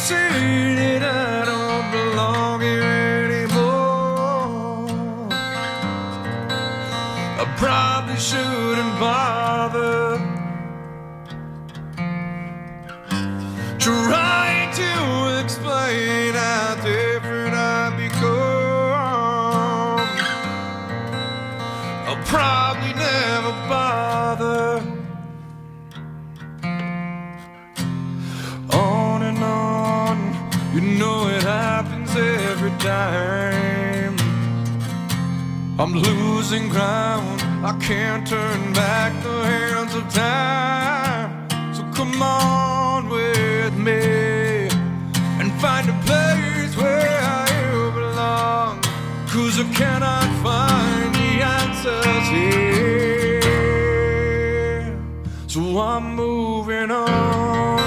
see that I don't belong here anymore. I probably shouldn't bother trying to explain how different I've become. I'll probably never bother. On and on, you know it happens every time. I'm losing ground, I can't turn back the hands of time. So come on with me and find a place where you belong, 'cause I cannot find the answers here. So I'm moving on.